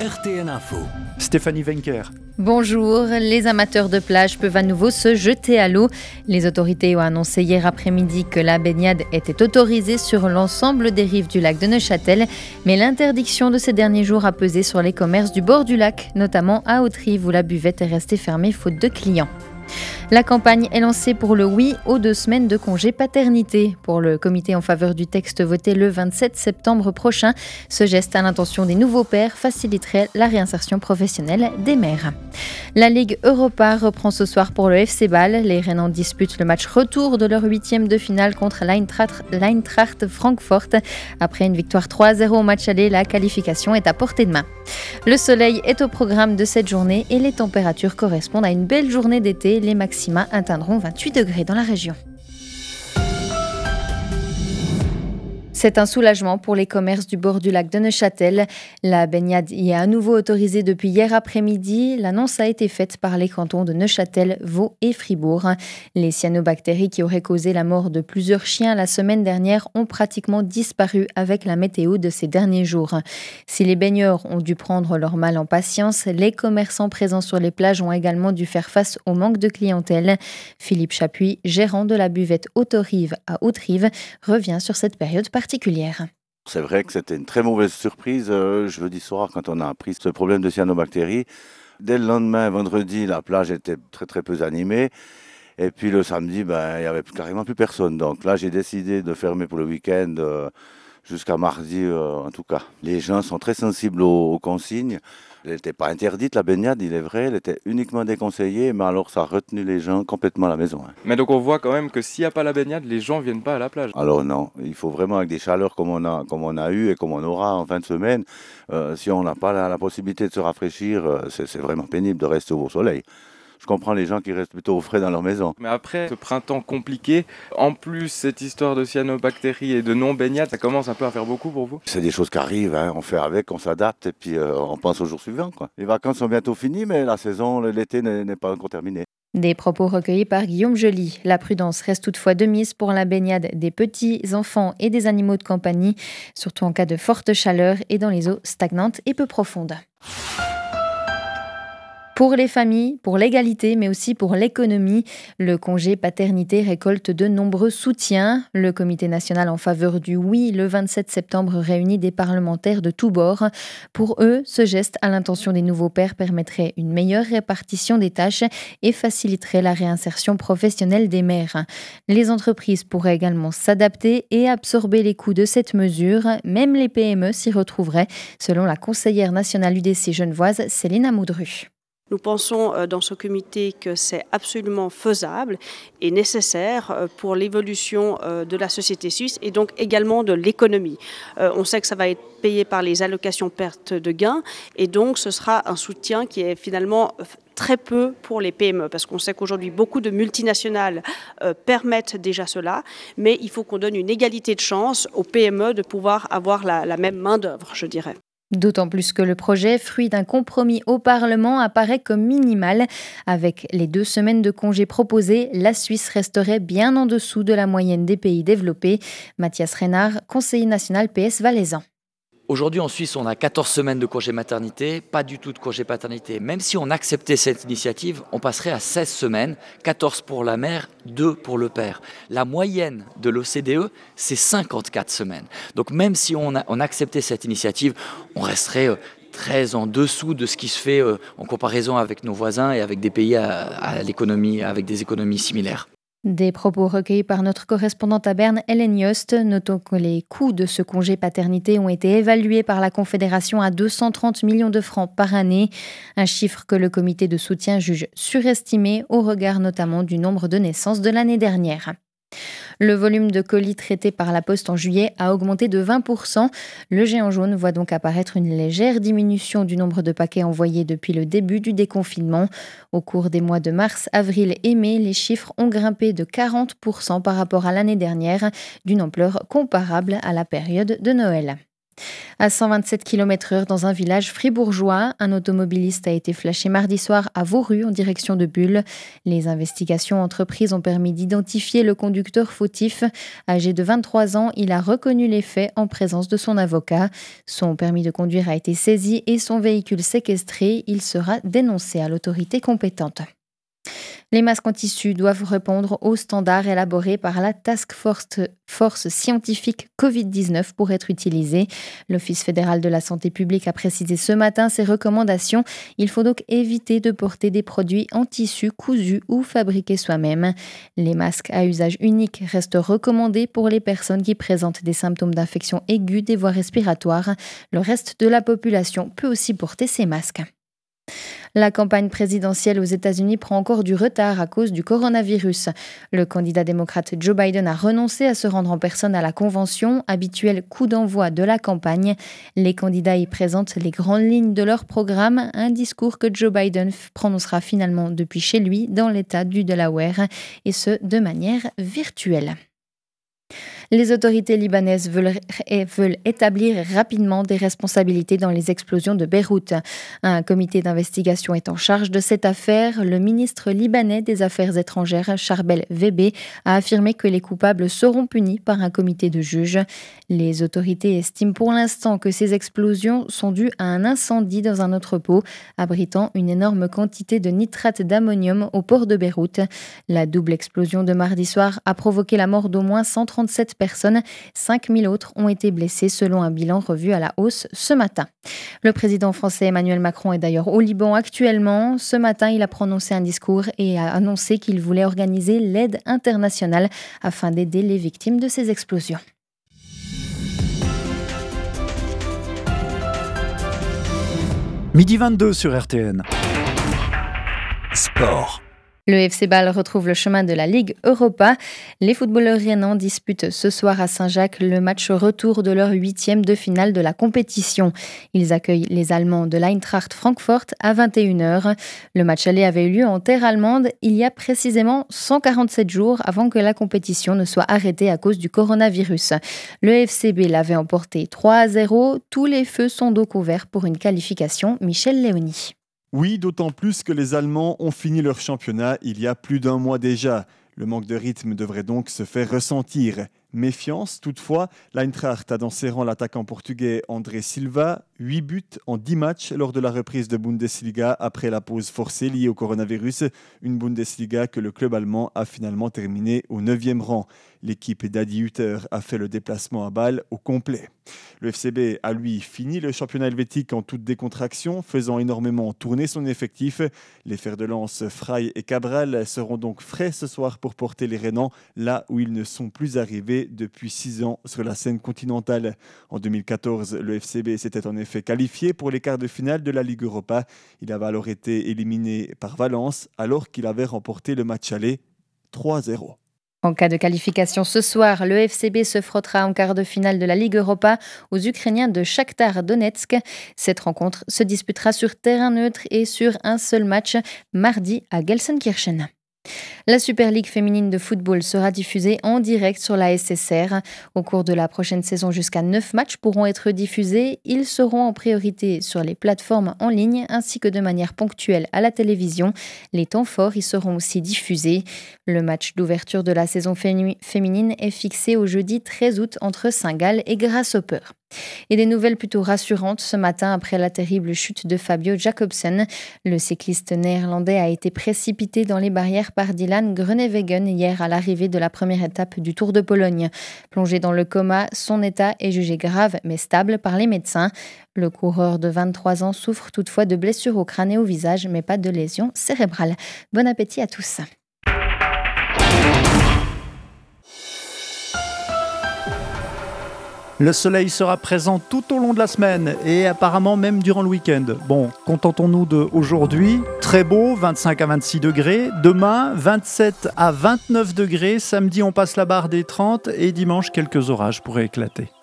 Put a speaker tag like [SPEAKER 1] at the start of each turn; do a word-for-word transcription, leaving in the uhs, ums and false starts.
[SPEAKER 1] R T N Info.
[SPEAKER 2] Stéphanie Wenker.
[SPEAKER 3] Bonjour, les amateurs de plage peuvent à nouveau se jeter à l'eau. Les autorités ont annoncé hier après-midi que la baignade était autorisée sur l'ensemble des rives du lac de Neuchâtel, mais l'interdiction de ces derniers jours a pesé sur les commerces du bord du lac, notamment à Haute-Rive où la buvette est restée fermée faute de clients. La campagne est lancée pour le oui aux deux semaines de congé paternité. Pour le comité en faveur du texte voté le vingt-sept septembre prochain, ce geste à l'intention des nouveaux pères faciliterait la réinsertion professionnelle des mères. La Ligue Europa reprend ce soir pour le F C Bâle. Les Rhénans disputent le match retour de leur huitième de finale contre l'Eintracht, l'Eintracht Francfort. Après une victoire trois à zéro au match aller, la qualification est à portée de main. Le soleil est au programme de cette journée et les températures correspondent à une belle journée d'été. Les maxima atteindront vingt-huit degrés dans la région. C'est un soulagement pour les commerces du bord du lac de Neuchâtel. La baignade y est à nouveau autorisée depuis hier après-midi. L'annonce a été faite par les cantons de Neuchâtel, Vaud et Fribourg. Les cyanobactéries qui auraient causé la mort de plusieurs chiens la semaine dernière ont pratiquement disparu avec la météo de ces derniers jours. Si les baigneurs ont dû prendre leur mal en patience, les commerçants présents sur les plages ont également dû faire face au manque de clientèle. Philippe Chapuis, gérant de la buvette Haute-Rive à Haute-Rive, revient sur cette période particulière.
[SPEAKER 4] C'est vrai que c'était une très mauvaise surprise euh, jeudi soir quand on a appris ce problème de cyanobactéries. Dès le lendemain, vendredi, la plage était très très peu animée. Et puis le samedi, ben, il n'y avait carrément plus personne. Donc là, j'ai décidé de fermer pour le week-end euh, jusqu'à mardi euh, en tout cas. Les gens sont très sensibles aux, aux consignes. Elle n'était pas interdite, la baignade, il est vrai, elle était uniquement déconseillée, mais alors ça a retenu les gens complètement à la maison. Hein.
[SPEAKER 5] Mais donc on voit quand même que s'il n'y a pas la baignade, les gens ne viennent pas à la plage.
[SPEAKER 4] Alors non, il faut vraiment avec des chaleurs comme on a, comme on a eu et comme on aura en fin de semaine, euh, si on n'a pas la, la possibilité de se rafraîchir, euh, c'est, c'est vraiment pénible de rester au soleil. Je comprends les gens qui restent plutôt au frais dans leur maison.
[SPEAKER 5] Mais après ce printemps compliqué, en plus cette histoire de cyanobactéries et de non-baignade, ça commence un peu à faire beaucoup pour vous?
[SPEAKER 4] C'est des choses qui arrivent, hein. On fait avec, on s'adapte et puis euh, on pense au jour suivant, quoi. Les vacances sont bientôt finies, mais la saison, l'été n'est, n'est pas encore terminé.
[SPEAKER 3] Des propos recueillis par Guillaume Joly. La prudence reste toutefois de mise pour la baignade des petits enfants et des animaux de compagnie, surtout en cas de forte chaleur et dans les eaux stagnantes et peu profondes. Pour les familles, pour l'égalité, mais aussi pour l'économie, le congé paternité récolte de nombreux soutiens. Le Comité national en faveur du oui, le vingt-sept septembre, réunit des parlementaires de tous bords. Pour eux, ce geste à l'intention des nouveaux pères permettrait une meilleure répartition des tâches et faciliterait la réinsertion professionnelle des mères. Les entreprises pourraient également s'adapter et absorber les coûts de cette mesure. Même les P M E s'y retrouveraient, selon la conseillère nationale U D C genevoise, Céline Amoudru.
[SPEAKER 6] Nous pensons dans ce comité que c'est absolument faisable et nécessaire pour l'évolution de la société suisse et donc également de l'économie. On sait que ça va être payé par les allocations perte de gains et donc ce sera un soutien qui est finalement très peu pour les P M E parce qu'on sait qu'aujourd'hui beaucoup de multinationales euh, permettent déjà cela, mais il faut qu'on donne une égalité de chance aux P M E de pouvoir avoir la, la même main-d'œuvre, je dirais.
[SPEAKER 3] D'autant plus que le projet, fruit d'un compromis au Parlement, apparaît comme minimal. Avec les deux semaines de congés proposées, la Suisse resterait bien en dessous de la moyenne des pays développés. Mathias Reynard, conseiller national P S valaisan.
[SPEAKER 7] Aujourd'hui, en Suisse, on a quatorze semaines de congé maternité, pas du tout de congé paternité. Même si on acceptait cette initiative, on passerait à seize semaines, quatorze pour la mère, deux pour le père. La moyenne de l'O C D E, c'est cinquante-quatre semaines. Donc même si on, a, on acceptait cette initiative, on resterait euh, très en dessous de ce qui se fait euh, en comparaison avec nos voisins et avec des pays à, à l'économie, avec des économies similaires.
[SPEAKER 3] Des propos recueillis par notre correspondante à Berne, Hélène Yost. Notons que les coûts de ce congé paternité ont été évalués par la Confédération à deux cent trente millions de francs par année. Un chiffre que le comité de soutien juge surestimé au regard notamment du nombre de naissances de l'année dernière. Le volume de colis traités par la Poste en juillet a augmenté de vingt pour cent. Le géant jaune voit donc apparaître une légère diminution du nombre de paquets envoyés depuis le début du déconfinement. Au cours des mois de mars, avril et mai, les chiffres ont grimpé de quarante pour cent par rapport à l'année dernière, d'une ampleur comparable à la période de Noël. À cent vingt-sept kilomètres heure dans un village fribourgeois, un automobiliste a été flashé mardi soir à Vauru en direction de Bulle. Les investigations entreprises ont permis d'identifier le conducteur fautif. Âgé de vingt-trois ans, il a reconnu les faits en présence de son avocat. Son permis de conduire a été saisi et son véhicule séquestré. Il sera dénoncé à l'autorité compétente. Les masques en tissu doivent répondre aux standards élaborés par la Task Force, Force scientifique covid dix-neuf pour être utilisés. L'Office fédéral de la santé publique a précisé ce matin ses recommandations. Il faut donc éviter de porter des produits en tissu cousus ou fabriqués soi-même. Les masques à usage unique restent recommandés pour les personnes qui présentent des symptômes d'infection aiguë des voies respiratoires. Le reste de la population peut aussi porter ces masques. La campagne présidentielle aux États-Unis prend encore du retard à cause du coronavirus. Le candidat démocrate Joe Biden a renoncé à se rendre en personne à la convention, habituel coup d'envoi de la campagne. Les candidats y présentent les grandes lignes de leur programme, un discours que Joe Biden prononcera finalement depuis chez lui dans l'État du Delaware, et ce de manière virtuelle. Les autorités libanaises veulent, veulent établir rapidement des responsabilités dans les explosions de Beyrouth. Un comité d'investigation est en charge de cette affaire. Le ministre libanais des Affaires étrangères, Charbel Webe, a affirmé que les coupables seront punis par un comité de juges. Les autorités estiment pour l'instant que ces explosions sont dues à un incendie dans un entrepôt, abritant une énorme quantité de nitrate d'ammonium au port de Beyrouth. La double explosion de mardi soir a provoqué la mort d'au moins cent trente-sept personnes. cinq mille autres ont été blessés selon un bilan revu à la hausse ce matin. Le président français Emmanuel Macron est d'ailleurs au Liban actuellement. Ce matin, il a prononcé un discours et a annoncé qu'il voulait organiser l'aide internationale afin d'aider les victimes de ces explosions.
[SPEAKER 1] midi vingt-deux sur R T N. Sport.
[SPEAKER 3] Le F C Bâle retrouve le chemin de la Ligue Europa. Les footballeurs rhénans disputent ce soir à Saint-Jacques le match retour de leur huitième de finale de la compétition. Ils accueillent les Allemands de l'Eintracht Francfort à vingt et une heures. Le match aller avait eu lieu en terre allemande il y a précisément cent quarante-sept jours avant que la compétition ne soit arrêtée à cause du coronavirus. Le F C B l'avait emporté trois à zéro. Tous les feux sont donc ouverts pour une qualification. Michel Léoni.
[SPEAKER 2] Oui, d'autant plus que les Allemands ont fini leur championnat il y a plus d'un mois déjà. Le manque de rythme devrait donc se faire ressentir. Méfiance, toutefois, l'Eintracht a dans ses rangs l'attaquant portugais André Silva, huit buts en dix matchs lors de la reprise de Bundesliga après la pause forcée liée au coronavirus. Une Bundesliga que le club allemand a finalement terminé au neuvième rang. L'équipe d'Adi Hütter a fait le déplacement à Bâle au complet. Le F C B a lui fini le championnat helvétique en toute décontraction, faisant énormément tourner son effectif. Les fers de lance Frey et Cabral seront donc frais ce soir pour porter les Rhénans là où ils ne sont plus arrivés depuis six ans sur la scène continentale. En deux mille quatorze, le F C B s'était en effet qualifié pour les quarts de finale de la Ligue Europa. Il avait alors été éliminé par Valence alors qu'il avait remporté le match aller trois à zéro.
[SPEAKER 3] En cas de qualification ce soir, le F C B se frottera en quart de finale de la Ligue Europa aux Ukrainiens de Shakhtar Donetsk. Cette rencontre se disputera sur terrain neutre et sur un seul match mardi à Gelsenkirchen. La Super League féminine de football sera diffusée en direct sur la S S R. Au cours de la prochaine saison, jusqu'à neuf matchs pourront être diffusés. Ils seront en priorité sur les plateformes en ligne ainsi que de manière ponctuelle à la télévision. Les temps forts y seront aussi diffusés. Le match d'ouverture de la saison féminine est fixé au jeudi treize août entre Saint-Gall et Grasshopper. Et des nouvelles plutôt rassurantes ce matin après la terrible chute de Fabio Jacobsen. Le cycliste néerlandais a été précipité dans les barrières par Dylan Groenewegen hier à l'arrivée de la première étape du Tour de Pologne. Plongé dans le coma, son état est jugé grave mais stable par les médecins. Le coureur de vingt-trois ans souffre toutefois de blessures au crâne et au visage, mais pas de lésions cérébrales. Bon appétit à tous.
[SPEAKER 1] Le soleil sera présent tout au long de la semaine et apparemment même durant le week-end. Bon, contentons-nous d'aujourd'hui. Très beau, vingt-cinq à vingt-six degrés. Demain, vingt-sept à vingt-neuf degrés. Samedi, on passe la barre des trente et dimanche, quelques orages pourraient éclater.